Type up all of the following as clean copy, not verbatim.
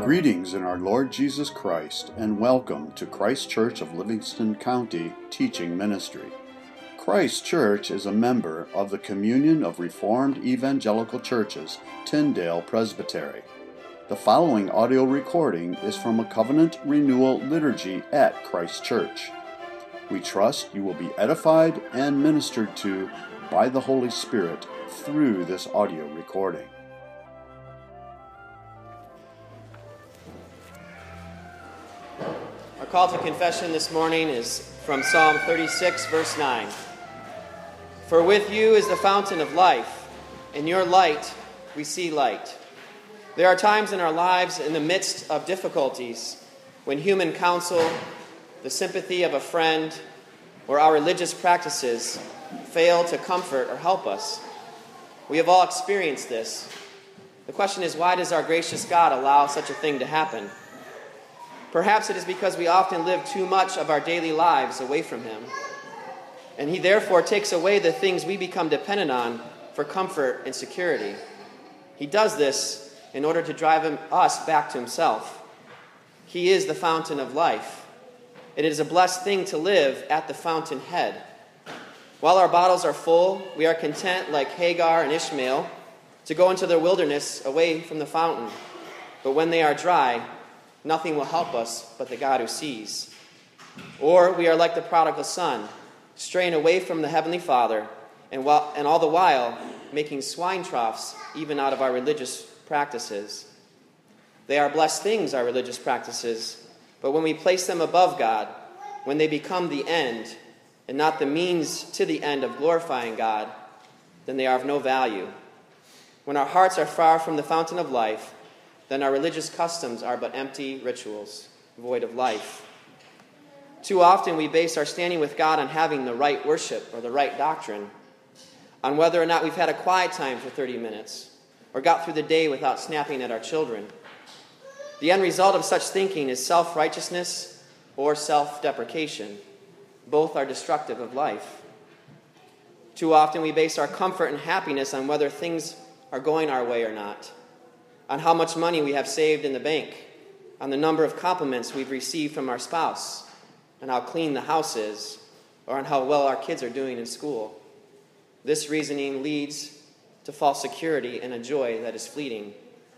Greetings in our Lord Jesus Christ, and welcome to Christ Church of Livingston County Teaching Ministry. Christ Church is a member of the Communion of Reformed Evangelical Churches, Tyndale Presbytery. The following audio recording is from a covenant renewal liturgy at Christ Church. We trust you will be edified and ministered to by the Holy Spirit through this audio recording. Our call to confession this morning is from Psalm 36, verse 9. For with you is the fountain of life. In your light we see light. There are times in our lives in the midst of difficulties when human counsel, the sympathy of a friend, or our religious practices fail to comfort or help us. We have all experienced this. The question is, why does our gracious God allow such a thing to happen? Perhaps it is because we often live too much of our daily lives away from Him, and He therefore takes away the things we become dependent on for comfort and security. He does this in order to drive us back to Himself. He is the fountain of life. It is a blessed thing to live at the fountainhead. While our bottles are full, we are content, like Hagar and Ishmael, to go into the wilderness away from the fountain. But when they are dry, nothing will help us but the God who sees. Or we are like the prodigal son, straying away from the Heavenly Father, and all the while making swine troughs even out of our religious practices. They are blessed things, our religious practices, but when we place them above God, when they become the end and not the means to the end of glorifying God, then they are of no value. When our hearts are far from the fountain of life, then our religious customs are but empty rituals, void of life. Too often we base our standing with God on having the right worship or the right doctrine, on whether or not we've had a quiet time for 30 minutes or got through the day without snapping at our children. The end result of such thinking is self-righteousness or self-deprecation. Both are destructive of life. Too often we base our comfort and happiness on whether things are going our way or not, on how much money we have saved in the bank, on the number of compliments we've received from our spouse, on how clean the house is, or on how well our kids are doing in school. This reasoning leads to false security and a joy that is fleeting.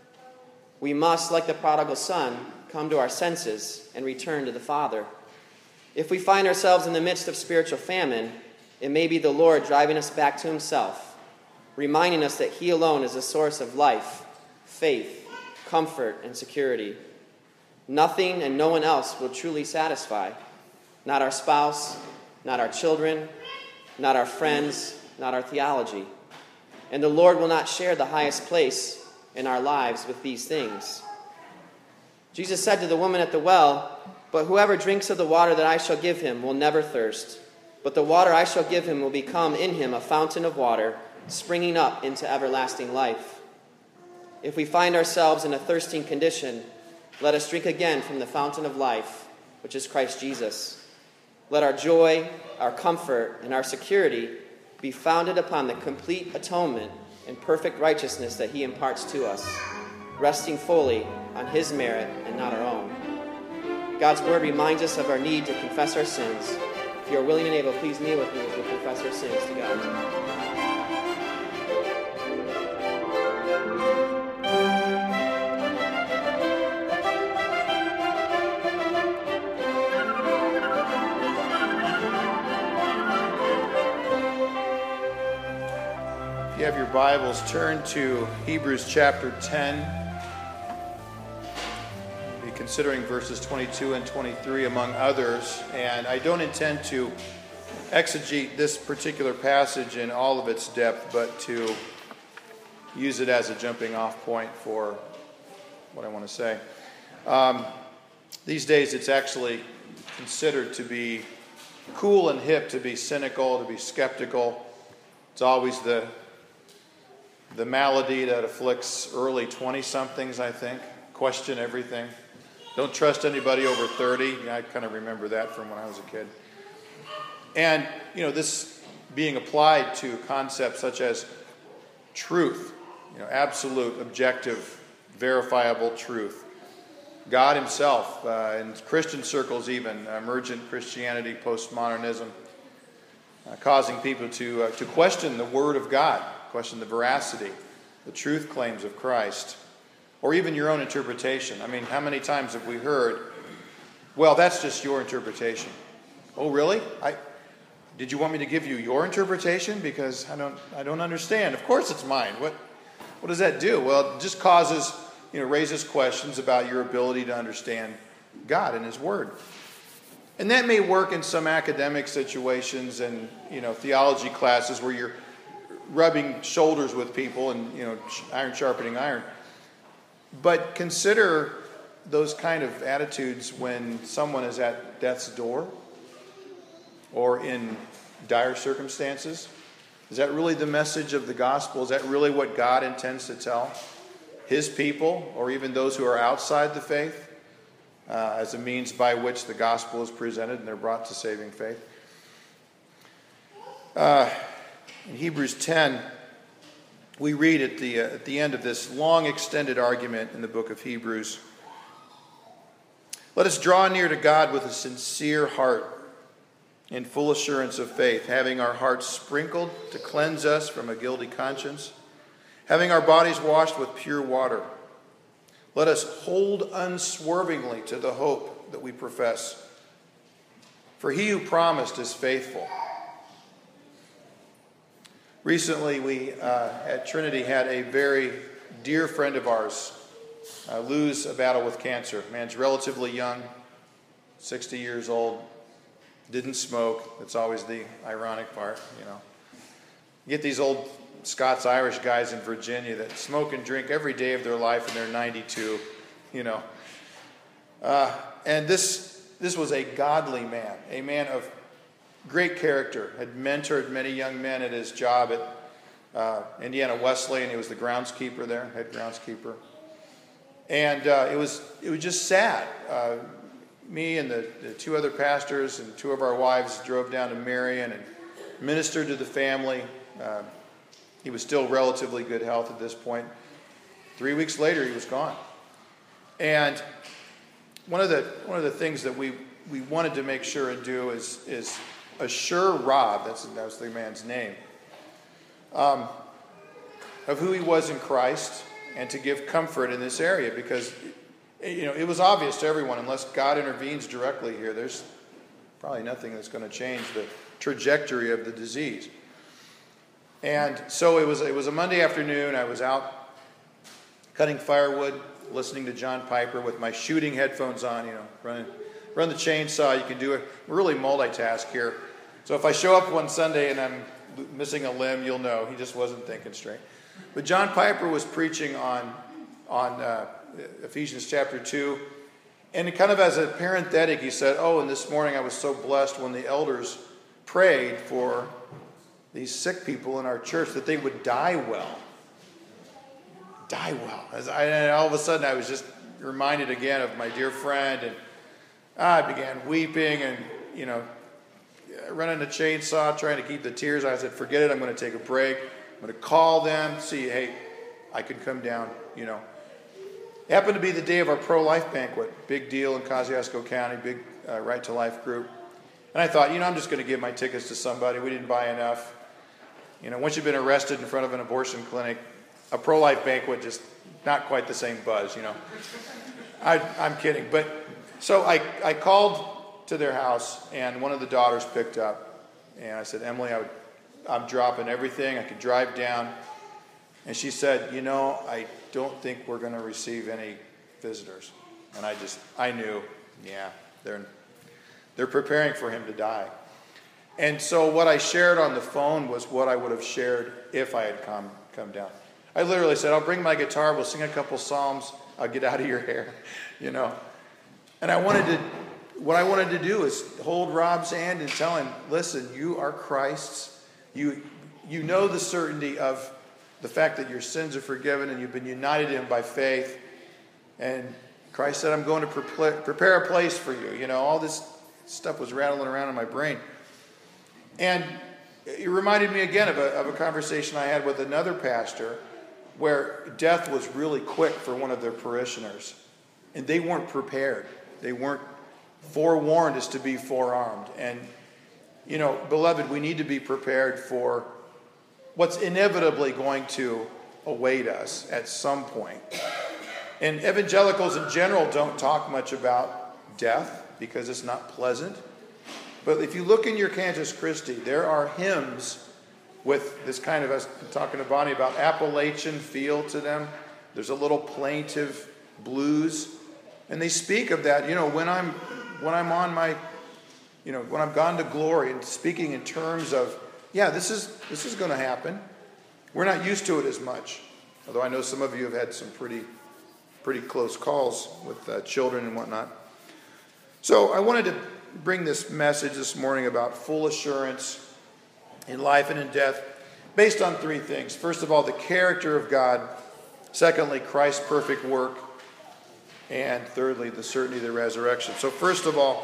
We must, like the prodigal son, come to our senses and return to the Father. If we find ourselves in the midst of spiritual famine, it may be the Lord driving us back to Himself, reminding us that He alone is the source of life, faith, comfort, and security. Nothing and no one else will truly satisfy. Not our spouse, not our children, not our friends, not our theology. And the Lord will not share the highest place in our lives with these things. Jesus said to the woman at the well, "But whoever drinks of the water that I shall give him will never thirst. But the water I shall give him will become in him a fountain of water, springing up into everlasting life." If we find ourselves in a thirsting condition, let us drink again from the fountain of life, which is Christ Jesus. Let our joy, our comfort, and our security be founded upon the complete atonement and perfect righteousness that He imparts to us, resting fully on His merit and not our own. God's Word reminds us of our need to confess our sins. If you are willing and able, please kneel with me as we confess our sins to God. If you have your Bibles, turn to Hebrews chapter 10. We'll be considering verses 22 and 23 among others, and I don't intend to exegete this particular passage in all of its depth, but to use it as a jumping off point for what I want to say. These days it's actually considered to be cool and hip to be cynical, to be skeptical. It's always the malady that afflicts early 20-somethings, I think. Question everything. Don't trust anybody over 30. I kind of remember that from when I was a kid. And, this being applied to concepts such as truth, absolute, objective, verifiable truth. God himself, in Christian circles even, emergent Christianity, postmodernism, causing people to question the Word of God, question the veracity, the truth claims of Christ, or even your own interpretation. I mean, how many times have we heard, well, that's just your interpretation. Oh, really? Did you want me to give you your interpretation? Because I don't understand. Of course it's mine. What does that do? Well, it just causes, raises questions about your ability to understand God and his Word. And that may work in some academic situations and, theology classes where you're rubbing shoulders with people and, iron sharpening iron. But consider those kind of attitudes when someone is at death's door or in dire circumstances. Is that really the message of the gospel? Is that really what God intends to tell his people, or even those who are outside the faith, as a means by which the gospel is presented and they're brought to saving faith? In Hebrews 10, we read at the end of this long extended argument in the book of Hebrews, "Let us draw near to God with a sincere heart, in full assurance of faith, having our hearts sprinkled to cleanse us from a guilty conscience, having our bodies washed with pure water. Let us hold unswervingly to the hope that we profess. For he who promised is faithful." Recently, we at Trinity had a very dear friend of ours lose a battle with cancer. Man's relatively young, 60 years old. Didn't smoke. That's always the ironic part, You get these old Scots-Irish guys in Virginia that smoke and drink every day of their life and they're 92, And this was a godly man, a man of great character, had mentored many young men at his job at Indiana Wesleyan. He was the groundskeeper there, head groundskeeper. And it was just sad. Me and the two other pastors and two of our wives drove down to Marion and ministered to the family. He was still relatively good health at this point. 3 weeks later, he was gone. And one of the things that we wanted to make sure and do is assure Rob, that was the man's name, of who he was in Christ, and to give comfort in this area, because it was obvious to everyone, unless God intervenes directly here, there's probably nothing that's going to change the trajectory of the disease. And so it was a Monday afternoon. I was out cutting firewood, listening to John Piper with my shooting headphones on, run the chainsaw. You can do it. We're really multitask here. So if I show up one Sunday and I'm missing a limb, you'll know he just wasn't thinking straight. But John Piper was preaching on Ephesians chapter 2, and kind of as a parenthetic, he said, and this morning I was so blessed when the elders prayed for these sick people in our church that they would die well. Die well. And all of a sudden I was just reminded again of my dear friend, and I began weeping and, running a chainsaw, trying to keep the tears. I said, forget it, I'm going to take a break. I'm going to call them, see, hey, I can come down, It happened to be the day of our pro-life banquet. Big deal in Kosciuszko County, big Right to Life group. And I thought, I'm just going to give my tickets to somebody. We didn't buy enough. Once you've been arrested in front of an abortion clinic, a pro-life banquet, just not quite the same buzz, I'm kidding. But so I called to their house, and one of the daughters picked up. And I said, Emily, I'm dropping everything. I could drive down. And she said, I don't think we're going to receive any visitors. And I knew, they're preparing for him to die. And so what I shared on the phone was what I would have shared if I had come down. I literally said, I'll bring my guitar, we'll sing a couple psalms, I'll get out of your hair, And what I wanted to do is hold Rob's hand and tell him, listen, you are Christ's. You know the certainty of the fact that your sins are forgiven and you've been united to him by faith. And Christ said, I'm going to prepare a place for you. All this stuff was rattling around in my brain. And it reminded me again of a conversation I had with another pastor where death was really quick for one of their parishioners. And they weren't prepared. They weren't forewarned as to be forearmed. And, beloved, we need to be prepared for what's inevitably going to await us at some point. And evangelicals in general don't talk much about death because it's not pleasant. But if you look in your Cantus Christi, there are hymns with this kind of, I was talking to Bonnie about Appalachian feel to them. There's a little plaintive blues. And they speak of that, when I'm on my, when I've gone to glory, and speaking in terms of, this is going to happen. We're not used to it as much. Although I know some of you have had some pretty close calls with children and whatnot. So I wanted to bring this message this morning about full assurance in life and in death based on three things. First of all, the character of God. Secondly, Christ's perfect work. And thirdly, the certainty of the resurrection. So first of all,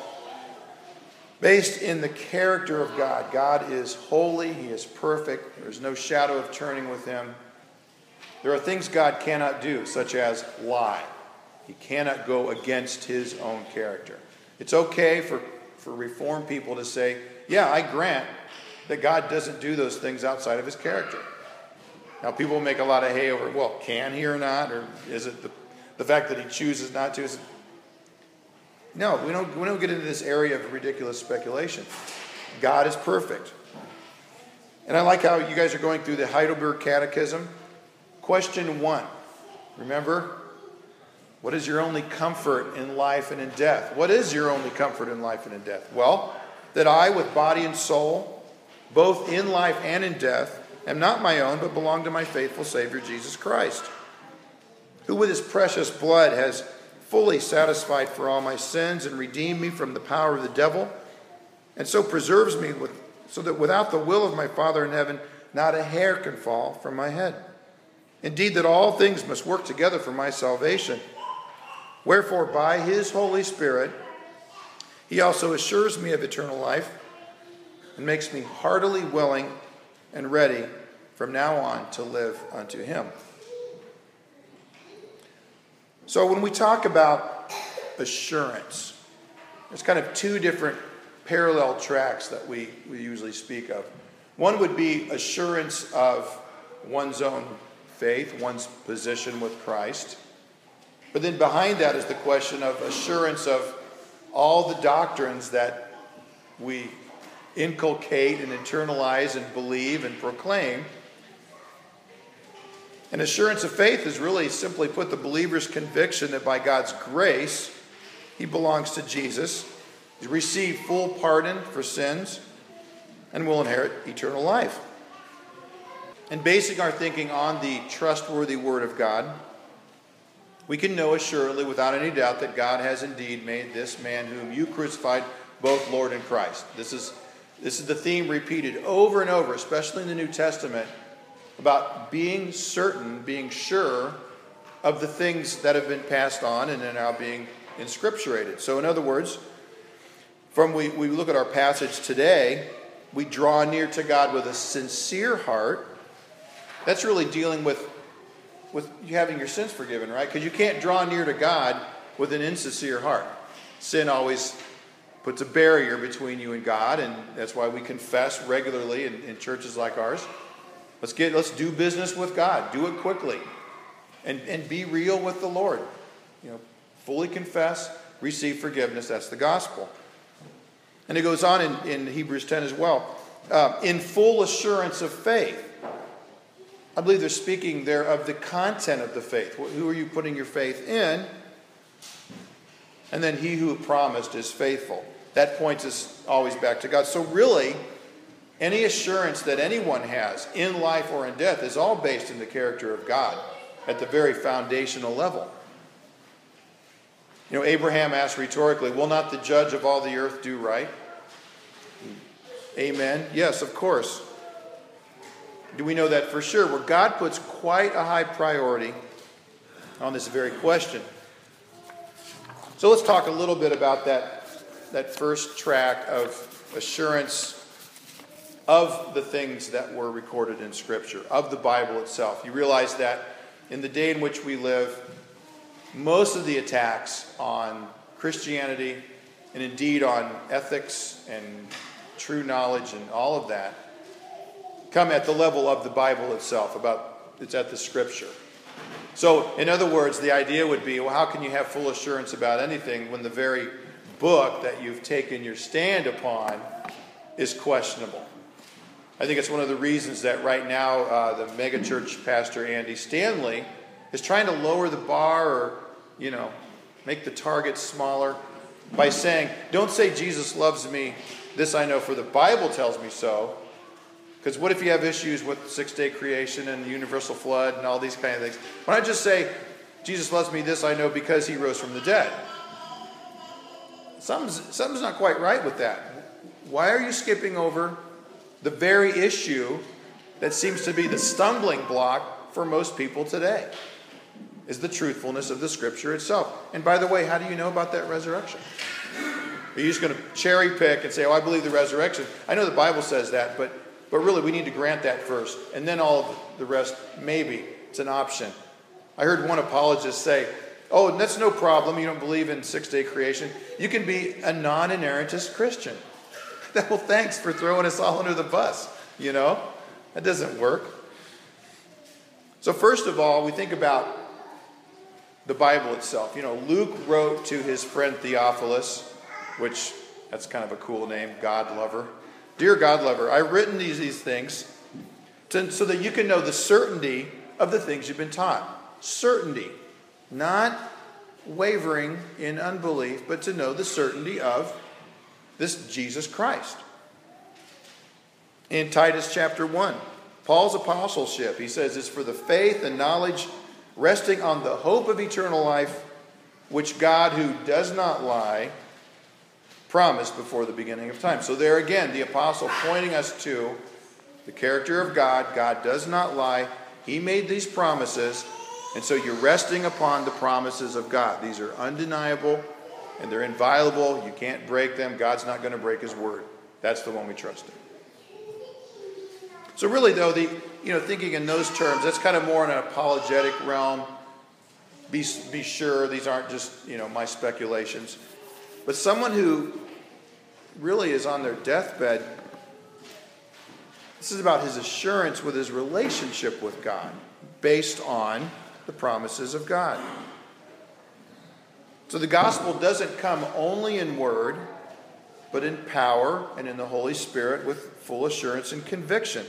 based in the character of God. God is holy. He is perfect. There is no shadow of turning with him. There are things God cannot do, such as lie. He cannot go against his own character. It's okay for Reformed people to say, I grant that God doesn't do those things outside of his character. Now, people make a lot of hay over, can he or not? Or is it the fact that he chooses not to? No, we don't get into this area of ridiculous speculation. God is perfect. And I like how you guys are going through the Heidelberg Catechism. Question 1. Remember, what is your only comfort in life and in death? What is your only comfort in life and in death? Well, that I, with body and soul, both in life and in death, am not my own, but belong to my faithful Savior, Jesus Christ, who with his precious blood has fully satisfied for all my sins and redeemed me from the power of the devil, and so preserves me so that without the will of my Father in heaven, not a hair can fall from my head. Indeed, that all things must work together for my salvation. Wherefore, by his Holy Spirit, he also assures me of eternal life and makes me heartily willing and ready from now on to live unto him. So when we talk about assurance, there's kind of two different parallel tracks that we usually speak of. One would be assurance of one's own faith, one's position with Christ. But then behind that is the question of assurance of all the doctrines that we inculcate and internalize and believe and proclaim. And assurance of faith is really simply put the believer's conviction that by God's grace, he belongs to Jesus, he's received full pardon for sins, and will inherit eternal life. And basing our thinking on the trustworthy Word of God, we can know assuredly, without any doubt, that God has indeed made this man whom you crucified both Lord and Christ. This is the theme repeated over and over, especially in the New Testament, about being certain, being sure of the things that have been passed on and are now being inscripturated. So in other words, we look at our passage today, we draw near to God with a sincere heart. That's really dealing with you having your sins forgiven, right? Because you can't draw near to God with an insincere heart. Sin always puts a barrier between you and God, and that's why we confess regularly in churches like ours. Let's do business with God. Do it quickly. And be real with the Lord. Fully confess, receive forgiveness. That's the gospel. And it goes on in Hebrews 10 as well. In full assurance of faith. I believe they're speaking there of the content of the faith. Who are you putting your faith in? And then he who promised is faithful. That points us always back to God. So really, any assurance that anyone has in life or in death is all based in the character of God at the very foundational level. Abraham asked rhetorically, will not the judge of all the earth do right? Amen. Yes, of course. Do we know that for sure? Well, God puts quite a high priority on this very question. So let's talk a little bit about that first track of assurance of the things that were recorded in Scripture, of the Bible itself. You realize that in the day in which we live, most of the attacks on Christianity and indeed on ethics and true knowledge and all of that come at the level of the Bible itself, it's at the Scripture. So, in other words, the idea would be, well, how can you have full assurance about anything when the very book that you've taken your stand upon is questionable? I think it's one of the reasons that right now the megachurch pastor Andy Stanley is trying to lower the bar or, make the target smaller by saying, don't say Jesus loves me, this I know for the Bible tells me so. Because what if you have issues with six-day creation and the universal flood and all these kind of things? Why not just say, Jesus loves me, this I know because he rose from the dead? Something's not quite right with that. Why are you skipping over the very issue that seems to be the stumbling block for most people today? Is the truthfulness of the Scripture itself. And by the way, how do you know about that resurrection? Are you just going to cherry pick and say, I believe the resurrection? I know the Bible says that, but really we need to grant that first. And then all of the rest, maybe. It's an option. I heard one apologist say, and that's no problem. You don't believe in six-day creation. You can be a non-inerrantist Christian. Well, thanks for throwing us all under the bus. That doesn't work. So first of all, we think about the Bible itself. Luke wrote to his friend Theophilus, which that's kind of a cool name, God lover. Dear God lover, I've written these things so that you can know the certainty of the things you've been taught. Certainty. Not wavering in unbelief, but to know the certainty of this Jesus Christ. In Titus chapter 1, Paul's apostleship, he says, is for the faith and knowledge resting on the hope of eternal life, which God, who does not lie, promised before the beginning of time. So there again, the apostle pointing us to the character of God. God does not lie. He made these promises, and so you're resting upon the promises of God. These are undeniable, and they're inviolable. You can't break them. God's not going to break his word. That's the one we trust in. So really, though, thinking in those terms, that's kind of more in an apologetic realm. Be sure these aren't just, my speculations. But someone who really is on their deathbed, this is about his assurance with his relationship with God, based on the promises of God. So the gospel doesn't come only in word, but in power and in the Holy Spirit with full assurance and conviction.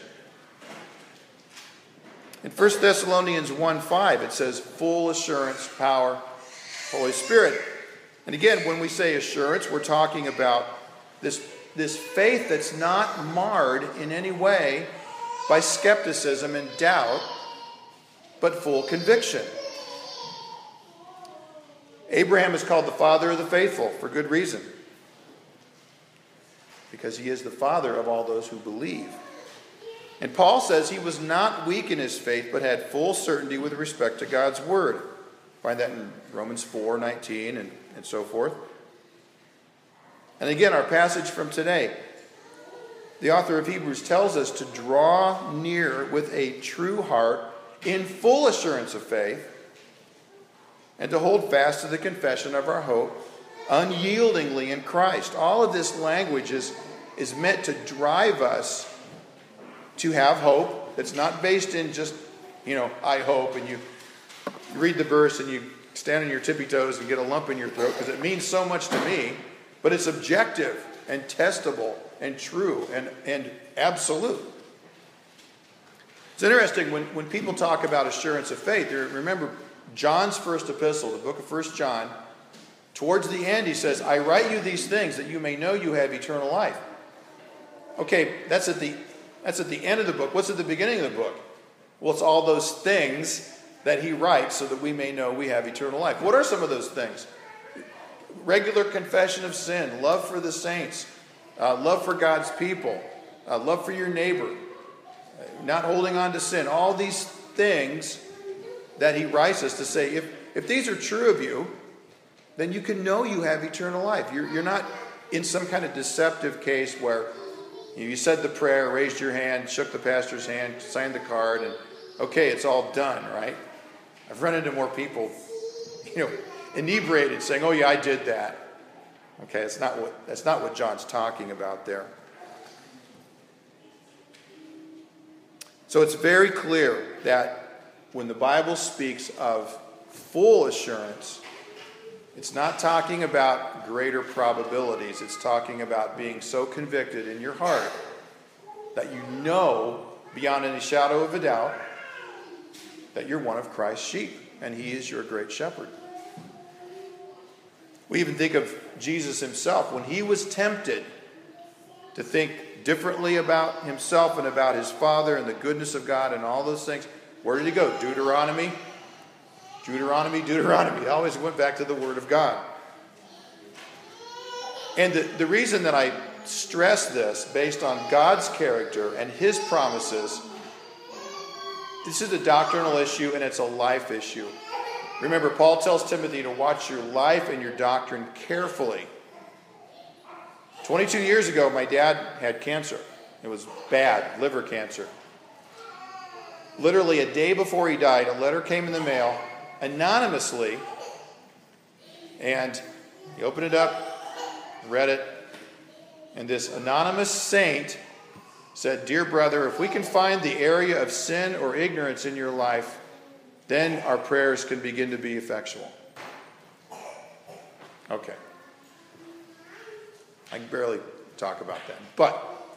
In 1 Thessalonians 1:5, it says full assurance, power, Holy Spirit. And again, when we say assurance, we're talking about this faith that's not marred in any way by skepticism and doubt, but full conviction. Abraham is called the father of the faithful for good reason, because he is the father of all those who believe. And Paul says he was not weak in his faith, but had full certainty with respect to God's word. Find that in Romans 4:19 and so forth. And again, our passage from today, the author of Hebrews tells us to draw near with a true heart in full assurance of faith, and to hold fast to the confession of our hope unyieldingly in Christ. All of this language is meant to drive us to have hope that's not based in just, I hope, and you read the verse and you stand on your tippy toes and get a lump in your throat because it means so much to me, but it's objective and testable and true and absolute. It's interesting when people talk about assurance of faith. Remember John's first epistle, the book of 1 John, towards the end he says, I write you these things that you may know you have eternal life. Okay, that's at the end of the book. What's at the beginning of the book? Well, it's all those things that he writes so that we may know we have eternal life. What are some of those things? Regular confession of sin, love for the saints, love for God's people, love for your neighbor, not holding on to sin. All these things that he writes us to say, if these are true of you, then you can know you have eternal life. You're not in some kind of deceptive case where you said the prayer, raised your hand, shook the pastor's hand, signed the card, and okay, it's all done, right? I've run into more people, inebriated, saying, "Oh yeah, I did that." Okay, that's not what John's talking about there. So it's very clear that when the Bible speaks of full assurance, it's not talking about greater probabilities. It's talking about being so convicted in your heart that you know beyond any shadow of a doubt that you're one of Christ's sheep and he is your great shepherd. We even think of Jesus himself when he was tempted to think differently about himself and about his Father and the goodness of God and all those things. Where did he go? Deuteronomy. He always went back to the Word of God. And the reason that I stress this based on God's character and his promises, this is a doctrinal issue and it's a life issue. Remember, Paul tells Timothy to watch your life and your doctrine carefully. 22 years ago, my dad had cancer. It was bad, liver cancer. Literally a day before he died, a letter came in the mail anonymously, and he opened it up, read it, and this anonymous saint said, "Dear brother, if we can find the area of sin or ignorance in your life, then our prayers can begin to be effectual." Okay. I can barely talk about that. But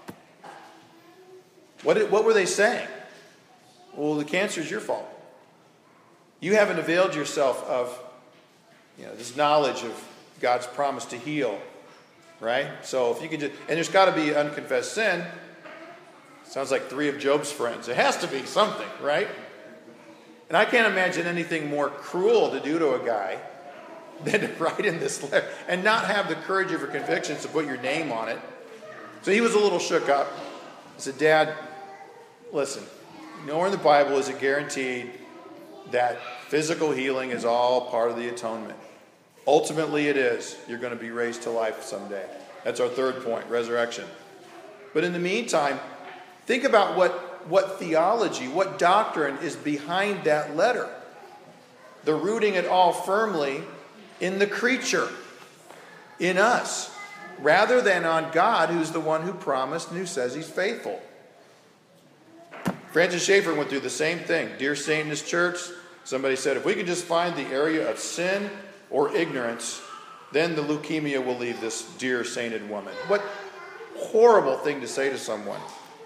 what were they saying? Well, the cancer is your fault. You haven't availed yourself of this knowledge of God's promise to heal, right? So if you could just, and there's got to be unconfessed sin. Sounds like 3 of Job's friends. It has to be something, right? And I can't imagine anything more cruel to do to a guy than to write in this letter and not have the courage of your convictions to put your name on it. So he was a little shook up. He said, "Dad, listen, nowhere in the Bible is it guaranteed that physical healing is all part of the atonement. Ultimately it is. You're going to be raised to life someday." That's our third point, resurrection. But in the meantime, think about what theology, what doctrine is behind that letter. They're rooting it all firmly in the creature, in us, rather than on God, who's the one who promised and who says he's faithful. Francis Schaeffer went through the same thing. Dear saint in his church, somebody said, if we can just find the area of sin or ignorance, then the leukemia will leave this dear sainted woman. What horrible thing to say to someone.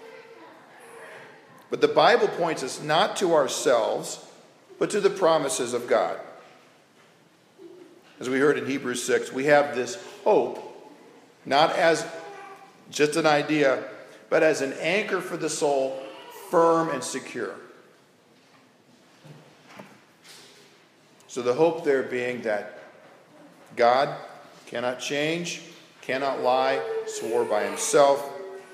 But the Bible points us not to ourselves, but to the promises of God. As we heard in Hebrews 6, we have this hope, not as just an idea, but as an anchor for the soul, firm and secure. So the hope there being that God cannot change, cannot lie, swore by himself,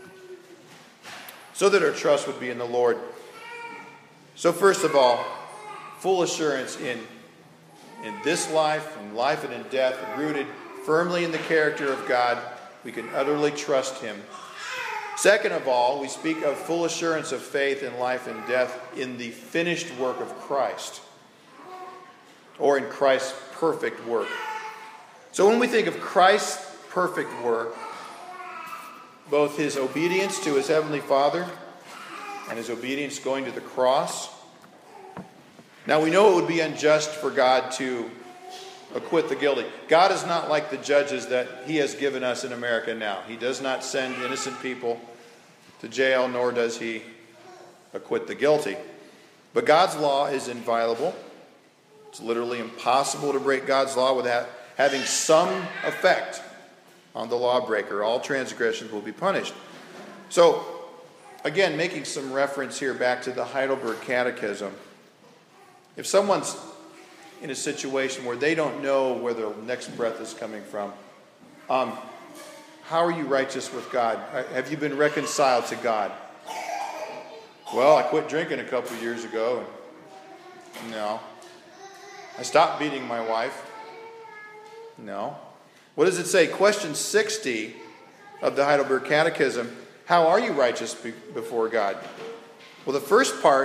so that our trust would be in the Lord. So first of all, full assurance in this life, in life and in death, rooted firmly in the character of God. We can utterly trust him. Second of all, we speak of full assurance of faith in life and death in the finished work of Christ, or in Christ's perfect work. So when we think of Christ's perfect work, both his obedience to his heavenly Father and his obedience going to the cross. Now we know it would be unjust for God to acquit the guilty. God is not like the judges that he has given us in America now. He does not send innocent people to jail, nor does he acquit the guilty. But God's law is inviolable. It's literally impossible to break God's law without having some effect on the lawbreaker. All transgressions will be punished. So, again, making some reference here back to the Heidelberg Catechism. If someone's in a situation where they don't know where their next breath is coming from, how are you righteous with God? Have you been reconciled to God? Well, I quit drinking a couple of years ago. No. I stopped beating my wife. No. What does it say? Question 60 of the Heidelberg Catechism. How are you righteous before God? Well, the first part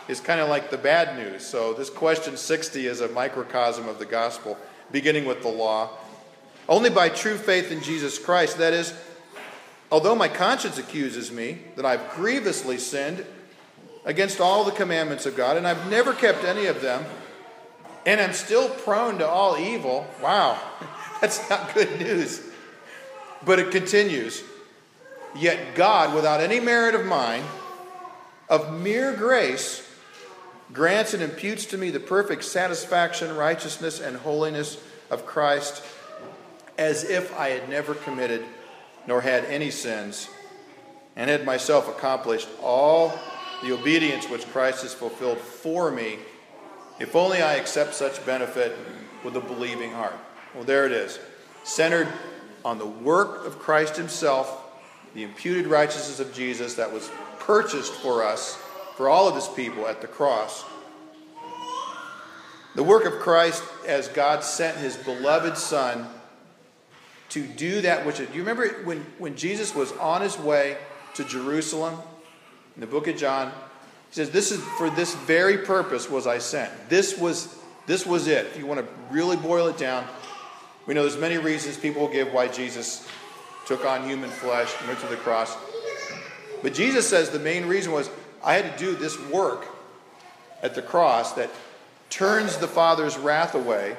is kind of like the bad news. So this question 60 is a microcosm of the gospel, beginning with the law. Only by true faith in Jesus Christ, that is, although my conscience accuses me that I've grievously sinned against all the commandments of God, and I've never kept any of them, and I'm still prone to all evil. Wow, that's not good news. But it continues. Yet God, without any merit of mine, of mere grace, grants and imputes to me the perfect satisfaction, righteousness, and holiness of Christ, as if I had never committed nor had any sins, and had myself accomplished all the obedience which Christ has fulfilled for me, if only I accept such benefit with a believing heart. Well, there it is. Centered on the work of Christ himself, the imputed righteousness of Jesus that was purchased for us, for all of his people at the cross. The work of Christ as God sent his beloved Son to do that which... Do you remember when Jesus was on his way to Jerusalem? In the book of John, he says, "This is for this very purpose was I sent." This was it. If you want to really boil it down, we know there's many reasons people will give why Jesus took on human flesh and went to the cross. But Jesus says the main reason was, I had to do this work at the cross that turns the Father's wrath away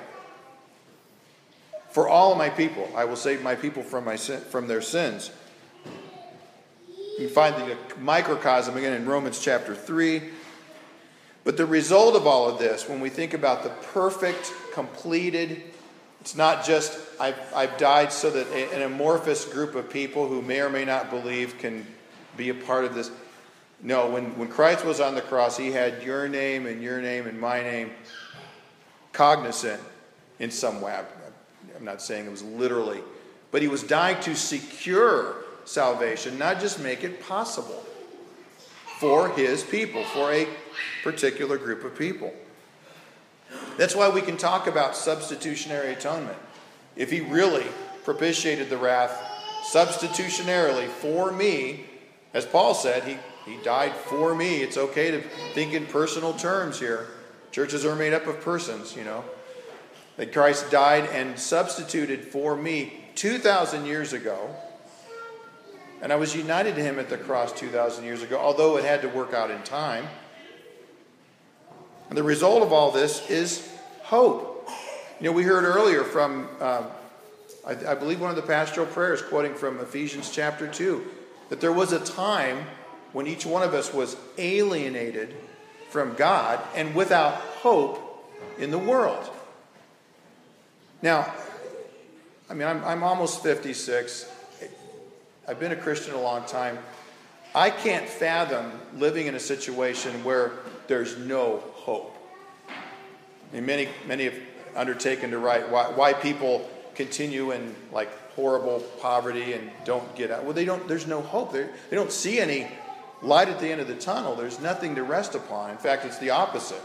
for all of my people. I will save my people from their sins. You can find the microcosm again in Romans chapter 3. But the result of all of this, when we think about the perfect, completed, it's not just I've died so that an amorphous group of people who may or may not believe can be a part of this. No, when Christ was on the cross, he had your name and my name cognizant in some way. I'm not saying it was literally, but he was dying to secure salvation, not just make it possible for his people, for a particular group of people. That's why we can talk about substitutionary atonement. If he really propitiated the wrath substitutionarily for me, as Paul said, he died for me. It's okay to think in personal terms here. Churches are made up of persons, That Christ died and substituted for me 2,000 years ago. And I was united to him at the cross 2,000 years ago, although it had to work out in time. And the result of all this is hope. We heard earlier from, I believe one of the pastoral prayers, quoting from Ephesians chapter 2, that there was a time when each one of us was alienated from God and without hope in the world. Now, I'm almost 56. I've been a Christian a long time. I can't fathom living in a situation where there's no hope. Many have undertaken to write why people continue in horrible poverty and don't get out. Well, there's no hope. They don't see any light at the end of the tunnel. There's nothing to rest upon. In fact, it's the opposite.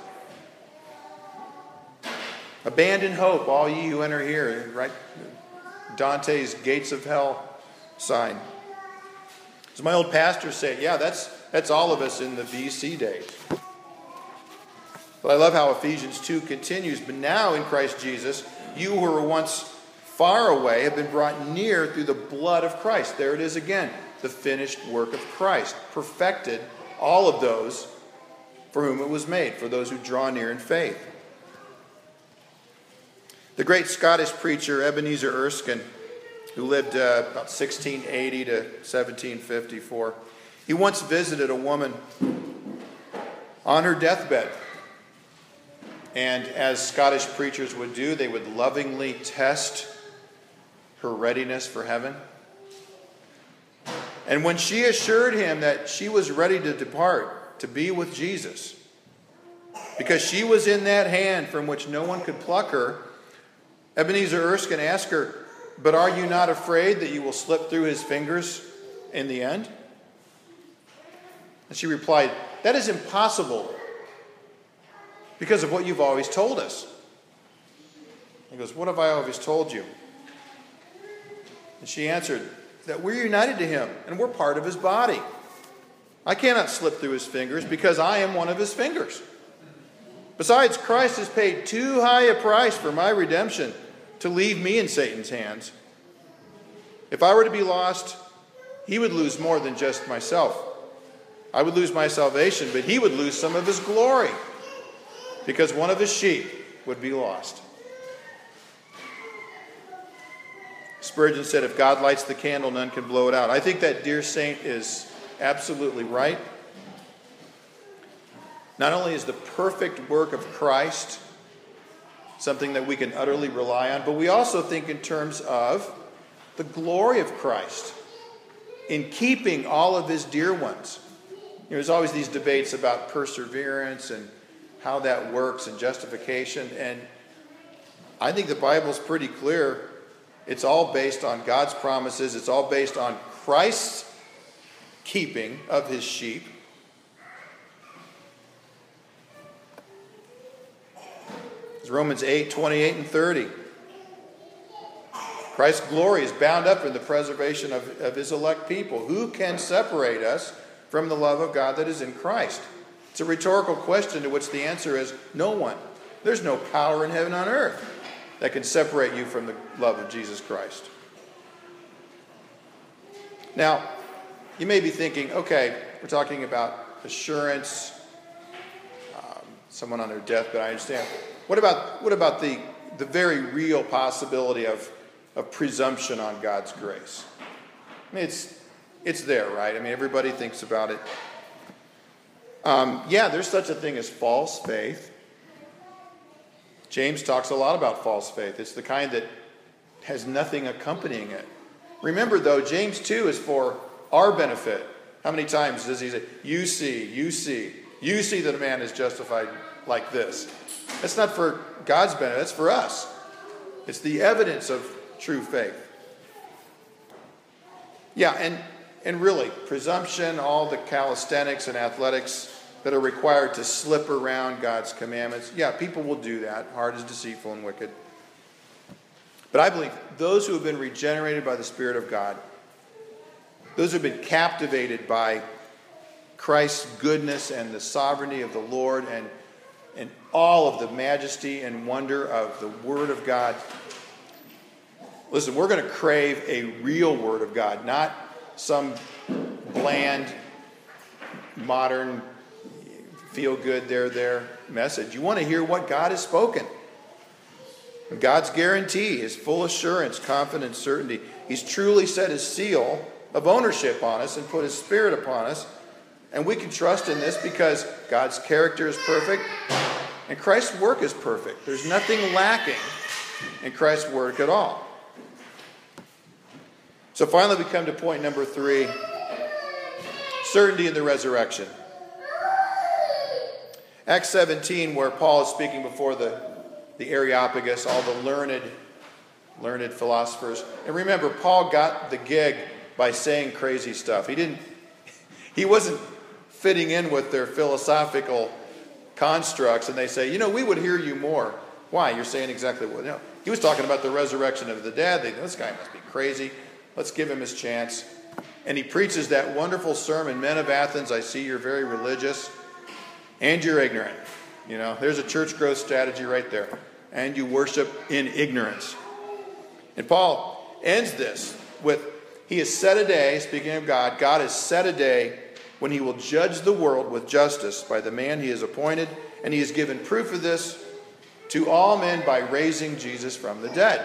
Abandon hope, all ye who enter here, right? Dante's gates of hell sign. As my old pastor said, yeah, that's all of us in the BC days. But I love how Ephesians 2 continues. But now in Christ Jesus, you who were once far away have been brought near through the blood of Christ. There it is again, the finished work of Christ. Perfected all of those for whom it was made, for those who draw near in faith. The great Scottish preacher Ebenezer Erskine, who lived about 1680 to 1754, he once visited a woman on her deathbed. And as Scottish preachers would do, they would lovingly test her readiness for heaven. And when she assured him that she was ready to depart, to be with Jesus, because she was in that hand from which no one could pluck her, Ebenezer Erskine asked her, "But are you not afraid that you will slip through his fingers in the end?" And she replied, "That is impossible because of what you've always told us." He goes, "What have I always told you?" And she answered, "That we're united to him and we're part of his body." I cannot slip through his fingers because I am one of his fingers. Besides, Christ has paid too high a price for my redemption to leave me in Satan's hands. If I were to be lost, he would lose more than just myself. I would lose my salvation, but he would lose some of his glory because one of his sheep would be lost. Spurgeon said, if God lights the candle, none can blow it out. I think that dear saint is absolutely right. Not only is the perfect work of Christ something that we can utterly rely on, but we also think in terms of the glory of Christ in keeping all of his dear ones. There's always these debates about perseverance and how that works and justification. And I think the Bible's pretty clear. It's all based on God's promises. It's all based on Christ's keeping of his sheep. It's Romans 8, 28 and 30. Christ's glory is bound up in the preservation of his elect people. Who can separate us from the love of God that is in Christ? It's a rhetorical question to which the answer is no one. There's no power in heaven or on earth that can separate you from the love of Jesus Christ. Now, you may be thinking, okay, we're talking about assurance, someone on their deathbed, I understand. What about the very real possibility of presumption on God's grace? I mean, it's there, right? I mean, everybody thinks about it. Yeah, there's such a thing as false faith. James talks a lot about false faith. It's the kind that has nothing accompanying it. Remember, though, James 2 is for our benefit. How many times does he say, you see that a man is justified like this? That's not for God's benefit. That's for us. It's the evidence of true faith. Yeah, and really, presumption, all the calisthenics and athletics that are required to slip around God's commandments. Yeah, people will do that. Heart is deceitful and wicked. But I believe those who have been regenerated by the Spirit of God, those who have been captivated by Christ's goodness and the sovereignty of the Lord and all of the majesty and wonder of the Word of God. Listen, we're going to crave a real Word of God, not some bland, modern, feel-good, there message. You want to hear what God has spoken. God's guarantee is full assurance, confidence, certainty. He's truly set his seal of ownership on us and put his Spirit upon us. And we can trust in this because God's character is perfect and Christ's work is perfect. There's nothing lacking in Christ's work at all. So finally we come to point number 3, certainty in the resurrection. Acts 17, where Paul is speaking before the Areopagus, all the learned philosophers. And remember, Paul got the gig by saying crazy stuff. He wasn't fitting in with their philosophical constructs, and they say, we would hear you more. Why? You're saying exactly what? No. He was talking about the resurrection of the dead. They, this guy must be crazy. Let's give him his chance. And he preaches that wonderful sermon, Men of Athens, I see you're very religious. And you're ignorant. There's a church growth strategy right there. And you worship in ignorance. And Paul ends this with, he has set a day, speaking of God, God has set a day when he will judge the world with justice by the man he has appointed. And he has given proof of this to all men by raising Jesus from the dead.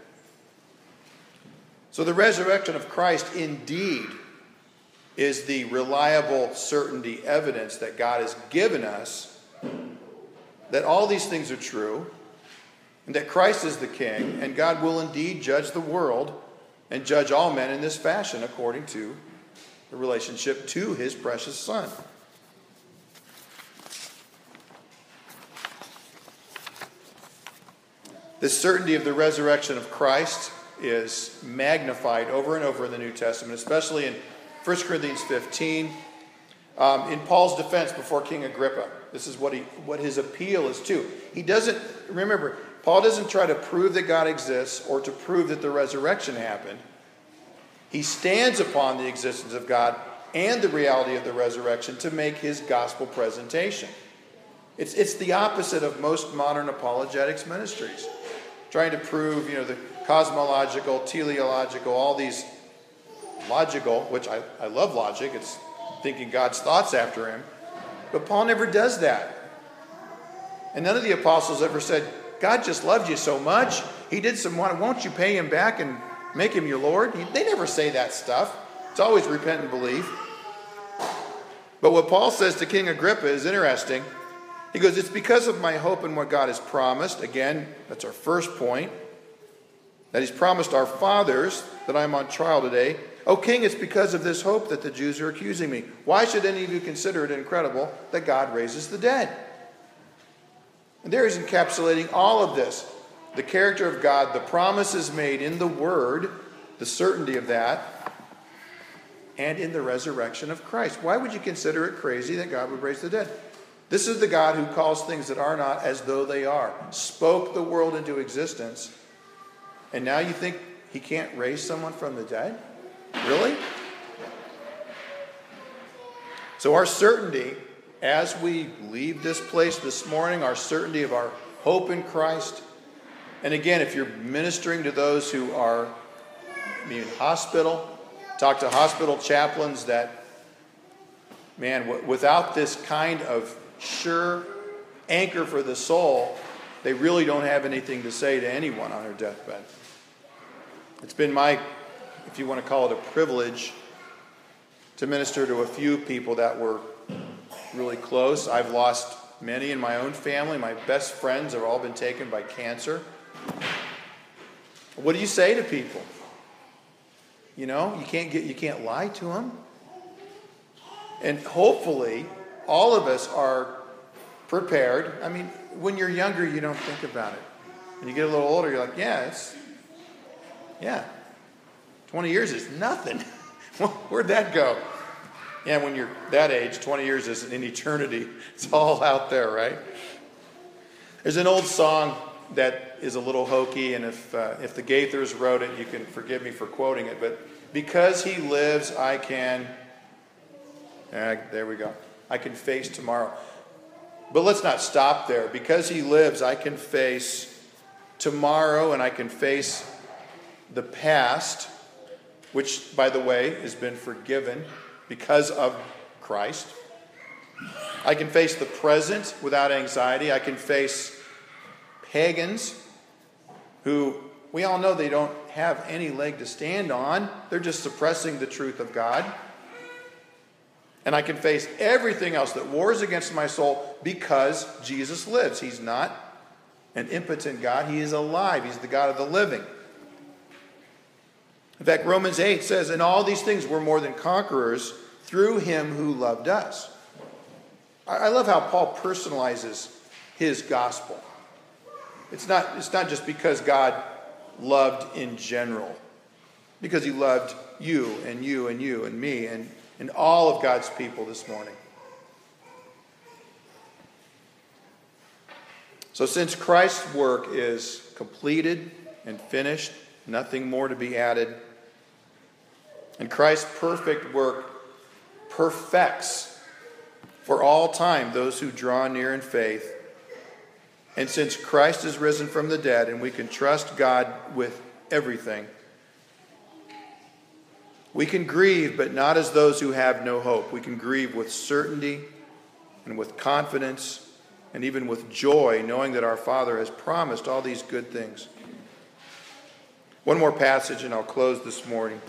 So the resurrection of Christ indeed is the reliable certainty evidence that God has given us that all these things are true and that Christ is the King and God will indeed judge the world and judge all men in this fashion according to the relationship to his precious Son. This certainty of the resurrection of Christ is magnified over and over in the New Testament, especially in 1 Corinthians 15. In Paul's defense before King Agrippa, this is what his appeal is to. Remember, Paul doesn't try to prove that God exists or to prove that the resurrection happened. He stands upon the existence of God and the reality of the resurrection to make his gospel presentation. It's the opposite of most modern apologetics ministries, trying to prove, the cosmological, teleological, all these logical, which I love logic. It's thinking God's thoughts after him. But Paul never does that. And none of the apostles ever said, God just loved you so much, he did some, won't you pay him back and make him your Lord? They never say that stuff. It's always repent and believe. But what Paul says to King Agrippa is interesting. He goes, it's because of my hope in what God has promised. Again, that's our first point. That he's promised our fathers that I'm on trial today. O king, it's because of this hope that the Jews are accusing me. Why should any of you consider it incredible that God raises the dead? And there he's encapsulating all of this. The character of God, the promises made in the Word, the certainty of that, and in the resurrection of Christ. Why would you consider it crazy that God would raise the dead? This is the God who calls things that are not as though they are. Spoke the world into existence. And now you think he can't raise someone from the dead? Really? So our certainty, as we leave this place this morning, our certainty of our hope in Christ. And again, if you're ministering to those who are in hospital, talk to hospital chaplains that, man, without this kind of sure anchor for the soul, they really don't have anything to say to anyone on their deathbed. It's been my, if you want to call it a privilege, to minister to a few people that were really close. I've lost many in my own family. My best friends have all been taken by cancer. What do you say to people? You can't lie to them. And hopefully, all of us are prepared. I mean, when you're younger, you don't think about it. When you get a little older, you're like, 20 years is nothing. Where'd that go? Yeah, when you're that age, 20 years isn't an eternity. It's all out there, right? There's an old song that is a little hokey, and if the Gaithers wrote it, you can forgive me for quoting it, but because he lives, I can... there we go. I can face tomorrow. But let's not stop there. Because he lives, I can face tomorrow, and I can face the past, which, by the way, has been forgiven because of Christ. I can face the present without anxiety. I can face pagans who we all know they don't have any leg to stand on. They're just suppressing the truth of God. And I can face everything else that wars against my soul because Jesus lives. He's not an impotent God. He is alive. He's the God of the living. In fact, Romans 8 says, in all these things we're more than conquerors through him who loved us. I love how Paul personalizes his gospel. It's not just because God loved in general. Because he loved you and you and you and me and all of God's people this morning. So since Christ's work is completed and finished, nothing more to be added, and Christ's perfect work perfects for all time those who draw near in faith, and since Christ is risen from the dead and we can trust God with everything, we can grieve, but not as those who have no hope. We can grieve with certainty and with confidence and even with joy, knowing that our Father has promised all these good things. One more passage and I'll close this morning.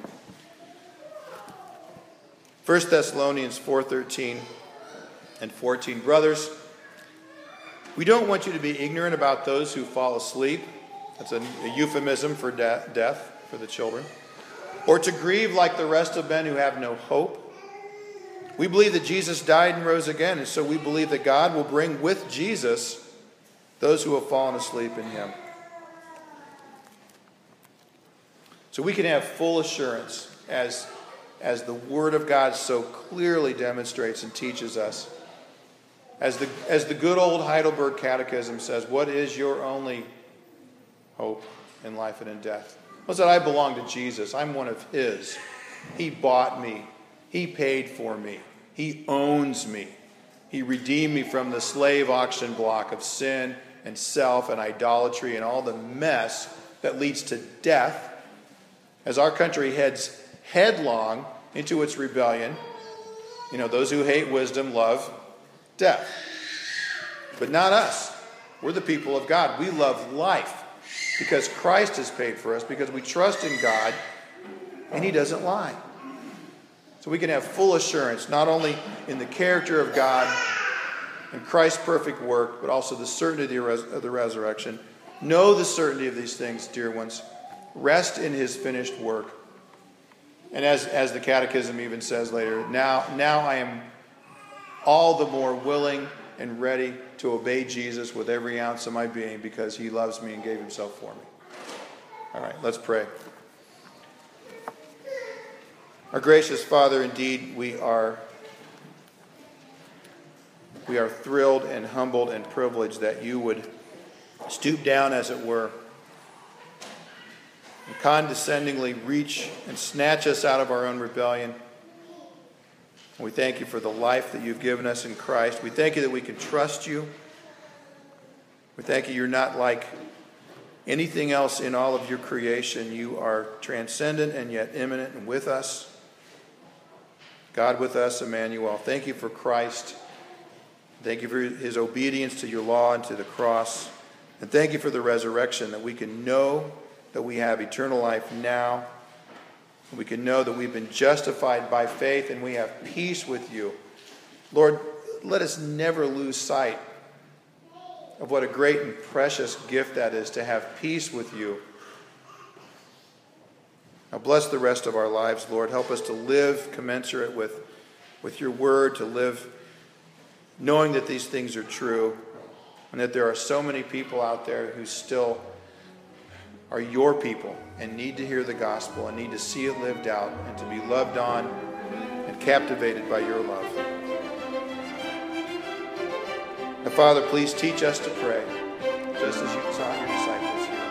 1 Thessalonians 4:13 and 14. Brothers, we don't want you to be ignorant about those who fall asleep. That's a euphemism for death for the children. Or to grieve like the rest of men who have no hope. We believe that Jesus died and rose again, and so we believe that God will bring with Jesus those who have fallen asleep in him. So we can have full assurance as the Word of God so clearly demonstrates and teaches us. As the good old Heidelberg Catechism says, what is your only hope in life and in death? Well, it's that I belong to Jesus. I'm one of his. He bought me. He paid for me. He owns me. He redeemed me from the slave auction block of sin and self and idolatry and all the mess that leads to death as our country heads headlong into its rebellion. You know, those who hate wisdom love death. But not us. We're the people of God. We love life because Christ has paid for us, because we trust in God and He doesn't lie. So we can have full assurance, not only in the character of God and Christ's perfect work, but also the certainty of the resurrection. Know the certainty of these things, dear ones. Rest in His finished work. And as the Catechism even says later, now I am all the more willing and ready to obey Jesus with every ounce of my being, because He loves me and gave Himself for me. All right, let's pray. Our gracious Father, indeed, we are thrilled and humbled and privileged that You would stoop down, as it were, and condescendingly reach and snatch us out of our own rebellion. We thank You for the life that You've given us in Christ. We thank You that we can trust You. We thank You You're not like anything else in all of Your creation. You are transcendent and yet immanent and with us. God with us, Emmanuel. Thank You for Christ. Thank You for His obedience to Your law and to the cross. And thank You for the resurrection, that we can know that we have eternal life now. We can know that we've been justified by faith and we have peace with You. Lord, let us never lose sight of what a great and precious gift that is, to have peace with You. Now bless the rest of our lives, Lord. Help us to live commensurate with Your word, to live knowing that these things are true, and that there are so many people out there who still are Your people and need to hear the gospel and need to see it lived out and to be loved on and captivated by Your love. Now, Father, please teach us to pray, just as You taught Your disciples here.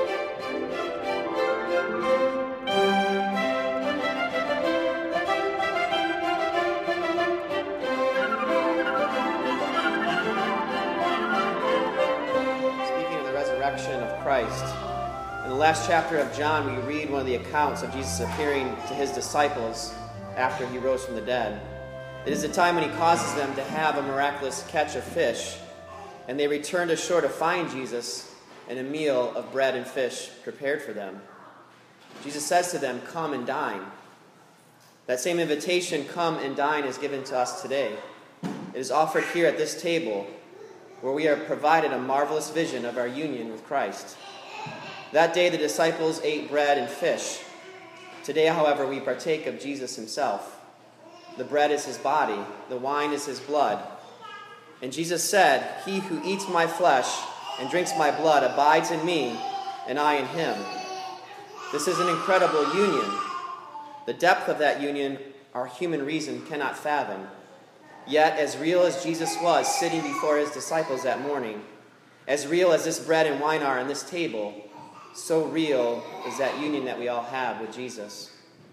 Speaking of the resurrection of Christ, in the last chapter of John, we read one of the accounts of Jesus appearing to His disciples after He rose from the dead. It is a time when He causes them to have a miraculous catch of fish, and they return to shore to find Jesus and a meal of bread and fish prepared for them. Jesus says to them, "Come and dine." That same invitation, "Come and dine," is given to us today. It is offered here at this table, where we are provided a marvelous vision of our union with Christ. That day the disciples ate bread and fish. Today, however, we partake of Jesus Himself. The bread is His body, the wine is His blood. And Jesus said, "He who eats my flesh and drinks my blood abides in me, and I in him." This is an incredible union. The depth of that union our human reason cannot fathom. Yet, as real as Jesus was sitting before His disciples that morning, as real as this bread and wine are on this table, so real is that union that we all have with Jesus.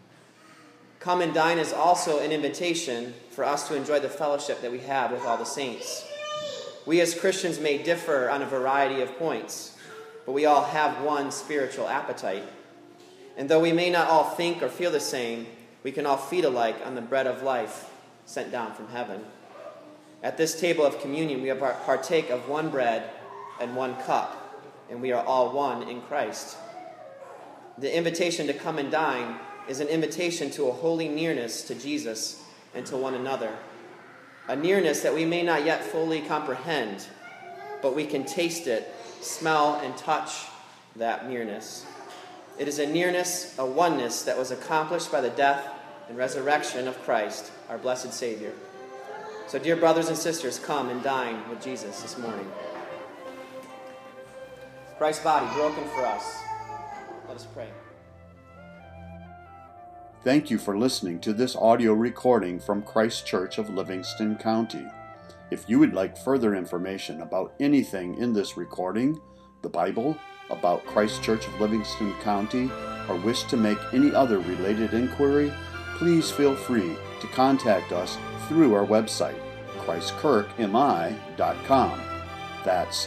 Come and dine is also an invitation for us to enjoy the fellowship that we have with all the saints. We as Christians may differ on a variety of points, but we all have one spiritual appetite. And though we may not all think or feel the same, we can all feed alike on the bread of life sent down from heaven. At this table of communion, we partake of one bread and one cup, and we are all one in Christ. The invitation to come and dine is an invitation to a holy nearness to Jesus and to one another. A nearness that we may not yet fully comprehend, but we can taste it, smell, and touch that nearness. It is a nearness, a oneness that was accomplished by the death and resurrection of Christ, our blessed Savior. So, dear brothers and sisters, come and dine with Jesus this morning. Christ's body broken for us. Let us pray. Thank you for listening to this audio recording from Christ Church of Livingston County. If you would like further information about anything in this recording, the Bible, about Christ Church of Livingston County, or wish to make any other related inquiry, please feel free to contact us through our website, christkirkmi.com. That's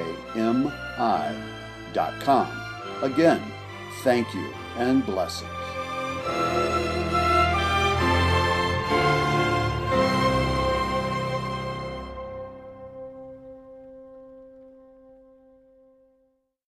CHRISTKIRKMI.com. Again, thank you and blessings.